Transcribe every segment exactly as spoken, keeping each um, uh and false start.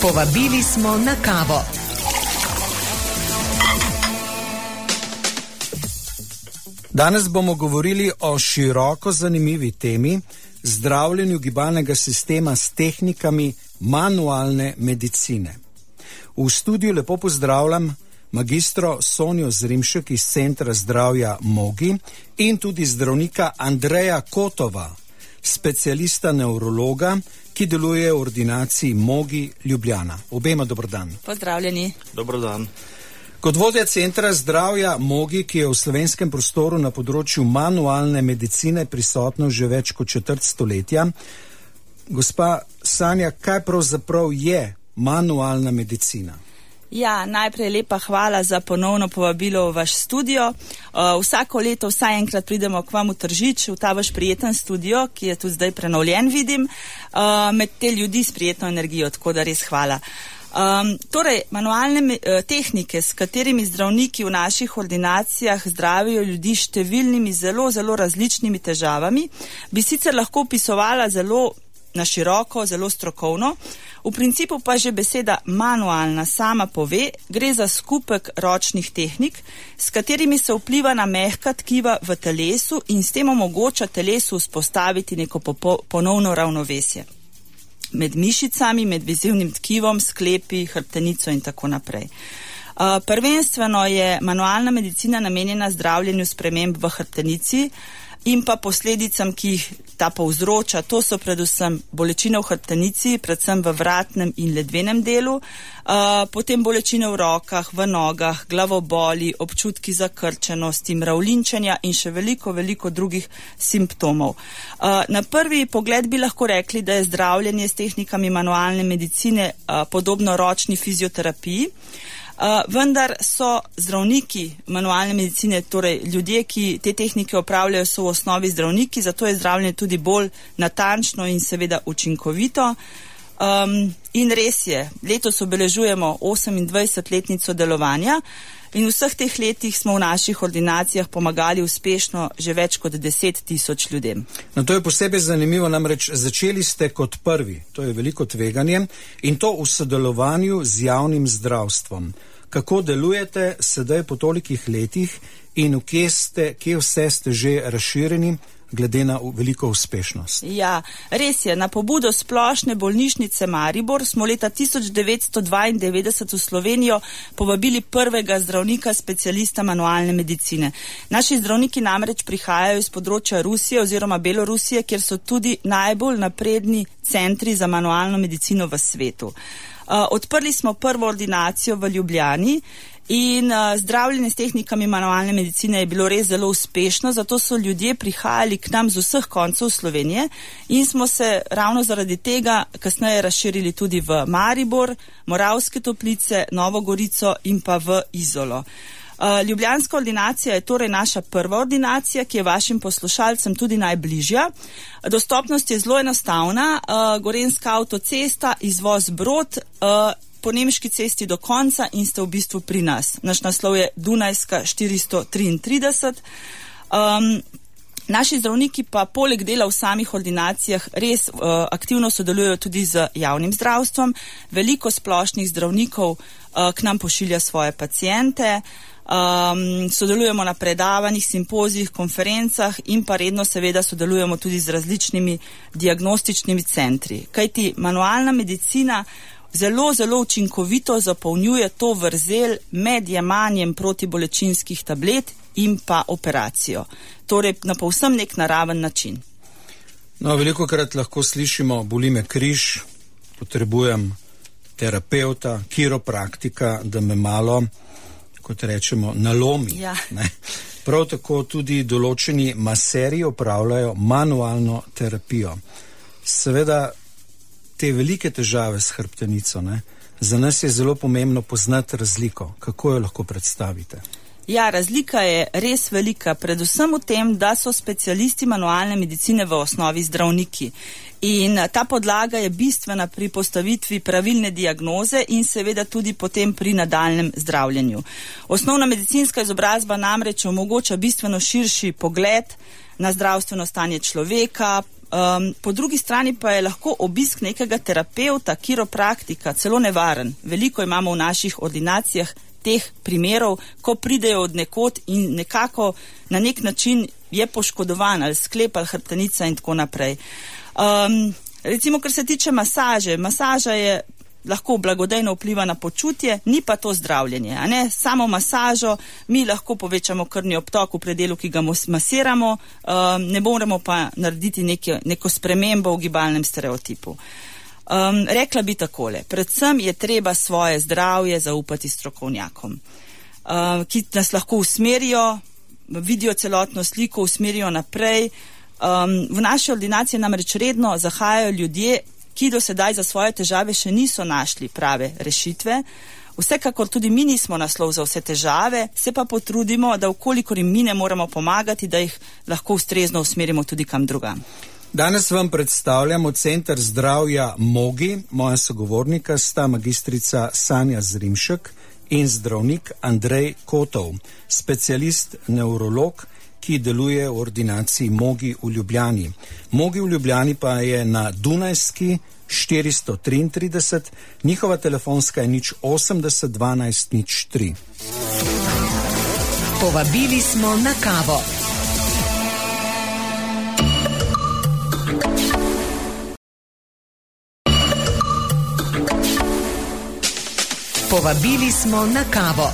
Povabili smo na kavo. Danes bomo govorili o široko zanimivi temi, zdravljenju gibalnega sistema s tehnikami manualne medicine. V studiu lepo pozdravljam magistro Sonjo Zrimšek iz Centra zdravja Mogi in tudi zdravnika Andreja Kotova, specialista nevrologa, ki deluje v ordinaciji Mogi Ljubljana. Obema dobrodan. Pozdravljeni. Dobrodan. Kot vodja Centra zdravja Mogi, ki je v slovenskem prostoru na področju manualne medicine prisotno že več kot četrt stoletja, gospa Sanja, kaj pravzaprav je manualna medicina? Ja, najprej lepa hvala za ponovno povabilo v vaš studio. Uh, vsako leto vsaj enkrat pridemo k vam v Tržič, v ta vaš prijeten studio, ki je tudi zdaj prenovljen, vidim, uh, med te ljudi s prijetno energijo, tako da res hvala. Um, torej, manualne uh, tehnike, s katerimi zdravniki v naših ordinacijah zdravijo ljudi s številnimi zelo, zelo različnimi težavami, bi sicer lahko opisovala zelo na široko, zelo strokovno. V principu pa že beseda manualna sama pove, gre za skupek ročnih tehnik, s katerimi se vpliva na mehka tkiva v telesu in s tem omogoča telesu vzpostaviti neko popo- ponovno ravnovesje med mišicami, med vezivnim tkivom, sklepi, hrbtenico in tako naprej. Uh, prvenstveno je manualna medicina namenjena zdravljenju sprememb v hrbtenici in pa posledicam, ki jih ta povzroča. To so predvsem bolečine v hrbtenici, predvsem v vratnem in ledvenem delu, uh, potem bolečine v rokah, v nogah, glavoboli, občutki zakrčenosti, mravljinčenja in še veliko, veliko drugih simptomov. Uh, na prvi pogled bi lahko rekli, da je zdravljenje s tehnikami manualne medicine uh, podobno ročni fizioterapiji. Uh, vendar so zdravniki manualne medicine, torej ljudje, ki te tehnike opravljajo, so v osnovi zdravniki, zato je zdravljenje tudi bolj natančno in seveda učinkovito. Um, in res je, letos obeležujemo osemindvajsetletnico delovanja in v vseh teh letih smo v naših ordinacijah pomagali uspešno že več kot deset tisoč ljudem. No, to je posebej zanimivo, namreč začeli ste kot prvi, to je veliko tveganje, in to v sodelovanju z javnim zdravstvom. Kako delujete sedaj po tolikih letih in kje ste, kje vse ste že razširjeni glede na veliko uspešnost? Ja, res je. Na pobudo Splošne bolnišnice Maribor smo leta tisoč devetsto dvaindevetdeset v Slovenijo povabili prvega zdravnika specialista manualne medicine. Naši zdravniki namreč prihajajo iz področja Rusije oziroma Belorusije, kjer so tudi najbolj napredni centri za manualno medicino v svetu. Uh, odprli smo prvo ordinacijo v Ljubljani in uh, zdravljenje s tehnikami manualne medicine je bilo res zelo uspešno, zato so ljudje prihajali k nam z vseh koncev Slovenije in smo se ravno zaradi tega kasneje razširili tudi v Maribor, Moravske Toplice, Novo Gorico in pa v Izolo. Uh, Ljubljanska ordinacija je torej naša prva ordinacija, ki je vašim poslušalcem tudi najbližja. Dostopnost je zelo enostavna, uh, Gorenjska avtocesta, izvoz Brod, uh, po Nemški cesti do konca in ste v bistvu pri nas. Naš naslov je Dunajska štiristo triintrideset. Um, naši zdravniki pa poleg dela v samih ordinacijah res uh, aktivno sodelujejo tudi z javnim zdravstvom. Veliko splošnih zdravnikov uh, k nam pošilja svoje paciente. Um, sodelujemo na predavanjih, simpozijih, konferencah in pa redno seveda sodelujemo tudi z različnimi diagnostičnimi centri. Kajti manualna medicina zelo, zelo učinkovito zapolnjuje to vrzel med jemanjem protibolečinskih tablet in pa operacijo. Torej na povsem nek naraven način. No, veliko krat lahko slišimo, boli me križ, potrebujem terapeuta, kiropraktika, da me malo, kot rečemo, nalomi. Ja. Ne? Prav tako tudi določeni maserji opravljajo manualno terapijo. Seveda, te velike težave s hrbtenico, ne? Za nas je zelo pomembno poznati razliko. Kako jo lahko predstavite? Ja, razlika je res velika, predvsem v tem, da so specialisti manualne medicine v osnovi zdravniki. In ta podlaga je bistvena pri postavitvi pravilne diagnoze in seveda tudi potem pri nadaljnem zdravljenju. Osnovna medicinska izobrazba namreč omogoča bistveno širši pogled na zdravstveno stanje človeka, Um, po drugi strani pa je lahko obisk nekega terapeuta, kiropraktika celo nevaren. Veliko imamo v naših ordinacijah teh primerov, ko pridejo od nekod in nekako na nek način je poškodovan ali sklep ali hrbtenica in tako naprej. Um, recimo, kar se tiče masaže, masaža je lahko blagodejno vpliva na počutje, ni pa to zdravljenje. A ne? Samo masažo mi lahko povečamo krvni obtok v predelu, ki ga masiramo, um, ne moremo pa narediti neke, neko spremembo v gibalnem stereotipu. Um, rekla bi takole, predvsem je treba svoje zdravje zaupati strokovnjakom, um, ki nas lahko usmerijo, vidijo celotno sliko, usmerijo naprej. Um, v naši ordinaciji namreč redno zahajajo ljudje, ki do sedaj za svoje težave še niso našli prave rešitve. Vsekakor tudi mi nismo naslov za vse težave, se pa potrudimo, da vkolikor jim mi ne moremo pomagati, da jih lahko ustrezno usmerimo tudi kam drugam. Danes vam predstavljamo Center zdravja Mogi. Moja sogovornika sta magistrica Sanja Zrimšek in zdravnik Andrej Kotov, specialist nevrolog, ki deluje v ordinaciji Mogi v Ljubljani. Mogi v Ljubljani pa je na Dunajski štiristo triintrideset, njihova telefonska je nič osemdeset dvanajst nič tri. Povabili smo na kavo. Povabili smo na kavo.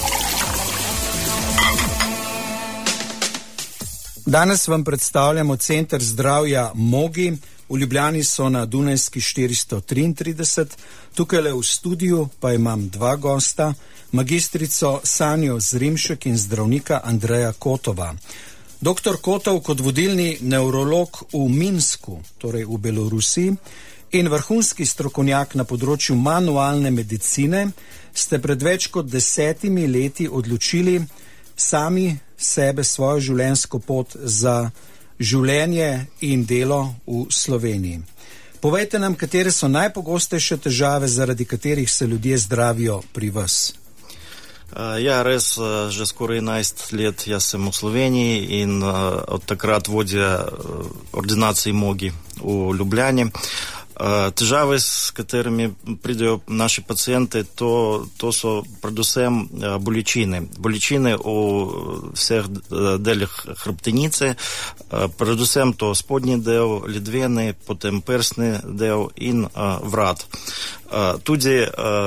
Danes vam predstavljamo Center zdravja Mogi. V Ljubljani so na Dunajski štiristo triintrideset. Tukaj le v studiu pa imam dva gosta, magistrico Sanjo Zrimšek in zdravnika Andreja Kotova. Doktor Kotov kot vodilni nevrolog v Minsku, torej v Belorusiji, in vrhunski strokovnjak na področju manualne medicine, ste pred več kot desetimi leti odločili sami sebe, svojo življenjsko pot za življenje in delo v Sloveniji. Povejte nam, katere so najpogostejše težave, zaradi katerih se ljudje zdravijo pri vas? Ja, res, že skoraj enajst let jaz sem v Sloveniji in od takrat vodja ordinaciji Mogi v Ljubljani. Težave, s katerimi pridejo naši pacijenti, to, to so predvsem bolečine. Bolečine v vseh delih hrbtenice, predvsem to spodnji del, ledveni, potem prsni del in vrat. Tudi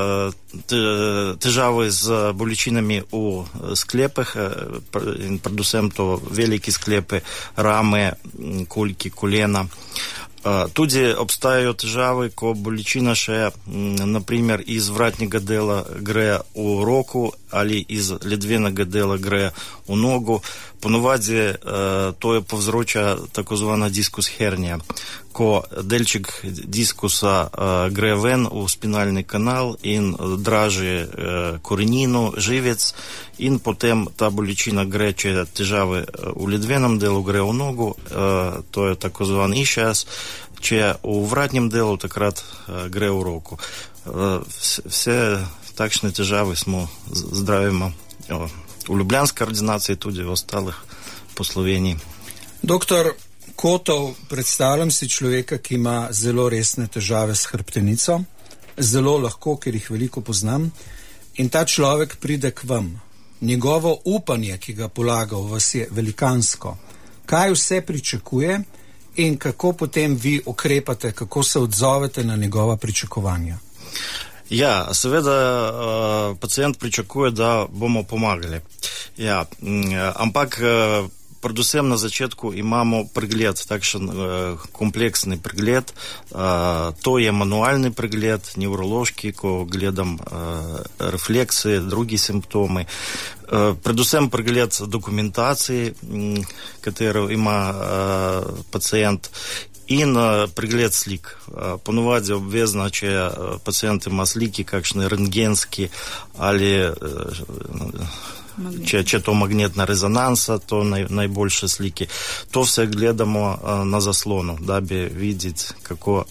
težave z bolečinami v sklepih, in predvsem to veliki sklepi, rame, kolki, kolena. Tudi obstajajo težave, ko bolečina še, naprimer, iz vratnega dela gre v roko ali iz ledvenega dela gre v nogu. Ponovadi to je povzroča tako zvana diskus hernija, ko delček diskusa gre ven v spinalni kanal in draži korenino, živec, in potem ta bolečina gre, če težave v ledvenem delu gre v nogu, to je tako zvan iščas, če v vratnem delu takrat gre v roko. Vse takšne težave smo zdravimo v Ljubljanski ordinaciji, tudi v ostalih po Sloveniji. Doktor Kotov, predstavljam si človeka, ki ima zelo resne težave s hrbtenico, zelo lahko, ker jih veliko poznam, in ta človek pride k vam. Njegovo upanje, ki ga polaga v vas, je velikansko. Kaj vse pričakuje in kako potem vi ukrepate, kako se odzovete na njegova pričakovanja? Ja, seveda pacient pričakuje, da bomo pomagali. Ja, ampak predvsem na začetku imamo pregled, takšen kompleksni pregled. To je manualni pregled, nevrološki, ko gledam refleksije, drugi simptomi. Predvsem pregled dokumentacije, katero ima pacient, in pregled slik. Ponovadi obvezno, če pacient ima sliki, kakšne rentgenski ali Чи, чи то магнітна резонанса, то най, найбільше сліки. То все глядamo а, на заслону, даби видеть, како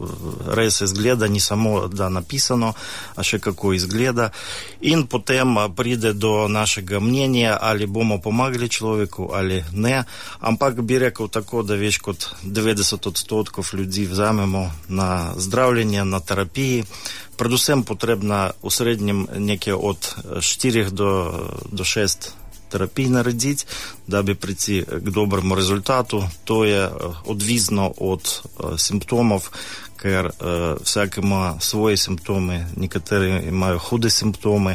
рез изгледа, не само да написано, а ще како изгледа. І потім прийде до нашого мнення, али бомо помагали чоловіку, али не. Ампак би рекав тако, да віч кот дев'яносто відсотків людей взамемо на здравлення, на терапії. Предусім потрібно у середньому неке від чотирьох до, до шести терапій наредити, даби прийти к доброму результату. То є одвізно від симптомів, ker vsak ima svoje simptome, nekateri imajo hude simptome,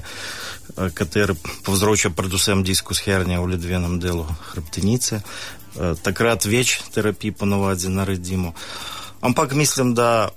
kateri povzročajo predvsem diskus hernija v ledvenem delu hrbtenice. Takrat več terapij ponovadi naredimo. Ampak mislim, da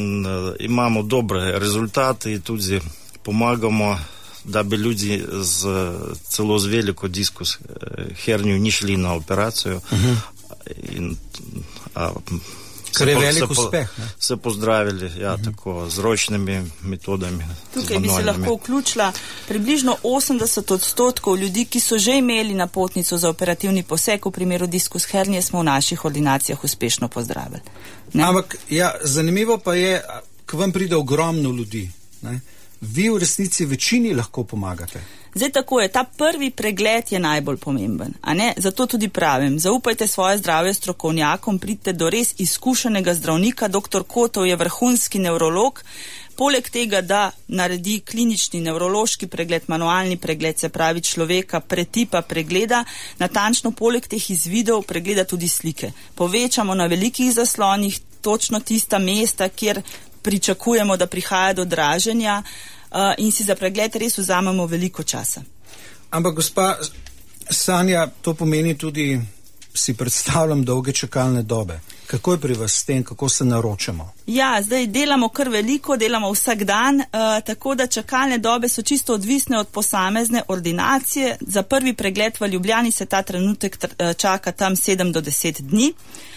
m, imamo dobre rezultate in tudi pomagamo, da bi ljudi z, celo z veliko diskus herniju ni šli na operacijo. Uh-huh. In, a, Kar je velik se, uspeh. Ne? Se pozdravili, ja, uh-huh. tako, z ročnimi metodami. Tukaj bi se lahko vključila približno osemdeset odstotkov ljudi, ki so že imeli napotnico za operativni poseg, v primeru diskus hernije smo v naših ordinacijah uspešno pozdravili. Ne? Ampak, ja, zanimivo pa je, k vam pride ogromno ljudi. Ne? Vi v resnici večini lahko pomagate. Zdaj tako je, ta prvi pregled je najbolj pomemben, a ne? Zato tudi pravim, zaupajte svoje zdravje strokovnjakom, pridite do res izkušenega zdravnika, doktor Kotov je vrhunski nevrolog, poleg tega, da naredi klinični nevrološki pregled, manualni pregled, se pravi človeka pretipa pregleda, natančno poleg teh izvidov pregleda tudi slike. Povečamo na velikih zaslonih točno tista mesta, kjer pričakujemo, da prihaja do draženja, Uh, in si za pregled res vzamemo veliko časa. Ampak, gospa Sanja, to pomeni tudi, si predstavljam, dolge čakalne dobe. Kako je pri vas s tem, kako se naročamo? Ja, zdaj delamo kar veliko, delamo vsak dan, uh, tako da čakalne dobe so čisto odvisne od posamezne ordinacije. Za prvi pregled v Ljubljani se ta trenutek tr- čaka tam sedem do deset dni.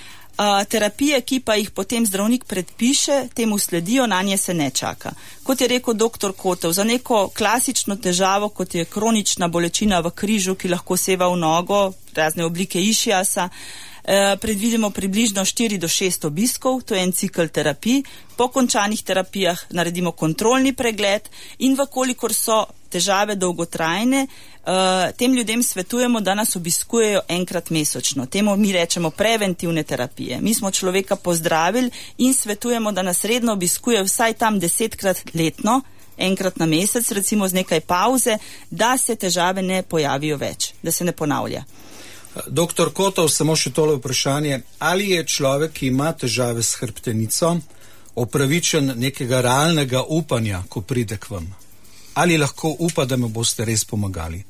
Uh, terapije, ki pa jih potem zdravnik predpiše, temu sledijo, na nje se ne čaka. Kot je rekel doktor Kotov, za neko klasično težavo, kot je kronična bolečina v križu, ki lahko seva v nogo, razne oblike išiasa, eh, predvidimo približno štiri do šest obiskov, to je en cikl terapij. Po končanih terapijah naredimo kontrolni pregled in vkolikor so težave dolgotrajne, uh, tem ljudem svetujemo, da nas obiskujejo enkrat mesečno. Temu mi rečemo preventivne terapije. Mi smo človeka pozdravili in svetujemo, da nas redno obiskuje vsaj tam desetkrat letno, enkrat na mesec, recimo z nekaj pauze, da se težave ne pojavijo več, da se ne ponavlja. Doktor Kotov, samo še tole vprašanje. Ali je človek, ki ima težave s hrbtenico, opravičen nekega realnega upanja, ko pride k vam? Ali lahko upa, da me boste res pomagali?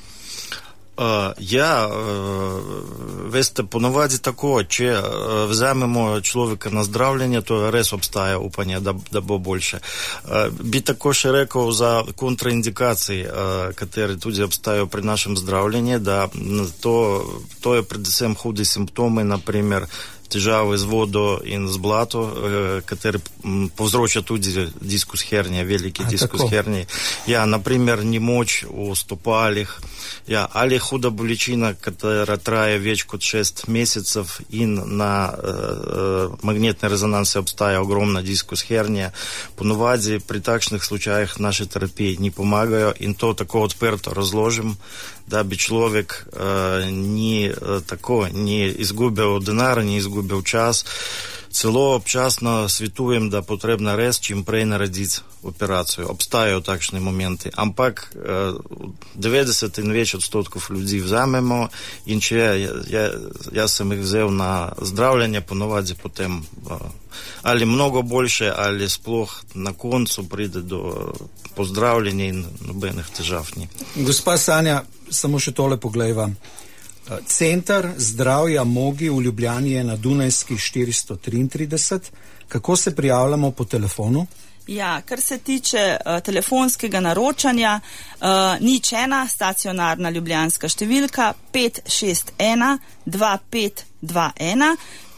Uh, ja, uh, veste, ponovadi tako, če uh, vzamemo človeka na zdravljenje, to res obstaja upanje, da, da bo boljše. Uh, bi tako še rekel za kontraindikacije, uh, katere tudi obstajajo pri našem zdravljenju, da to, to je predvsem hudi simptomi, naprimer težave z vodo in z blato, kateri povzroča tudi diskus hernije, veliki A, diskus tako. hernije. Ja, naprimer, nemoč v stopalih, ja, ali huda bolečina, katera traje več kot šest mesecev in na uh, magnetne rezonanse obstaja ogromna diskus hernija. Ponovadi pri takšnih slučajih naše terapije ni pomagajo in to tako odprto razložim, da bi človek uh, ni uh, tako, ni izgubil denar, ni izgubil čas. Celo občasno svetujem, da potrebno res čim prej narediti operacijo. Obstajajo takšni momenti, ampak uh, devetdeset in več odstotkov ljudi vzamemo in če ja, ja, jaz sem jih vzel na zdravljenje, ponovadi potem uh, ali mnogo boljše, ali sploh na koncu pride do uh, pozdravljenja in nobenih težav ni. Gospa Sanja, samo še tole poglejva. Center zdravja Mogi v Ljubljani je na Dunajski štiristo triintrideset. Kako se prijavljamo po telefonu? Ja, kar se tiče uh, telefonskega naročanja, uh, nič ena, stacionarna ljubljanska številka pet šest ena dva pet dva ena.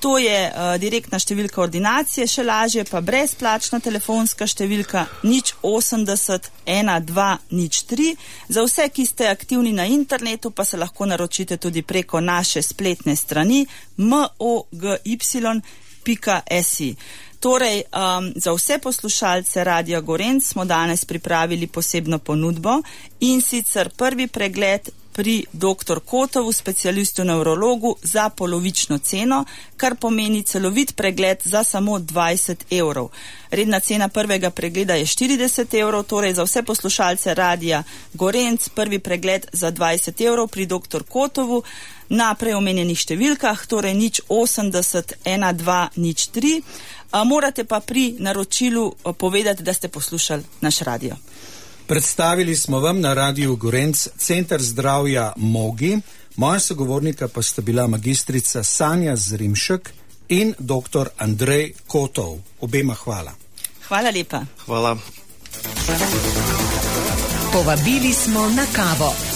To je uh, direktna številka ordinacije, še lažje pa brezplačna telefonska številka nič osemdeset ena dva nič tri. Za vse, ki ste aktivni na internetu, pa se lahko naročite tudi preko naše spletne strani mogy pika si. Torej, um, za vse poslušalce Radia Gorenc smo danes pripravili posebno ponudbo in sicer prvi pregled pri doktor Kotovu, specialistu nevrologu, za polovično ceno, kar pomeni celovit pregled za samo dvajset evrov. Redna cena prvega pregleda je štirideset evrov, torej za vse poslušalce Radia Gorenc prvi pregled za dvajset evrov pri doktor Kotovu na preomenjenih številkah, torej nič osemdeset ena dva nič tri. A morate pa pri naročilu povedati, da ste poslušali naš radio. Predstavili smo vam na Radiu Gorenc Center zdravja Mogi, moja sogovornika pa sta bila magistrica Sanja Zrimšek in doktor Andrej Kotov. Obema hvala. Hvala lepa. Hvala. Povabili smo na kavo.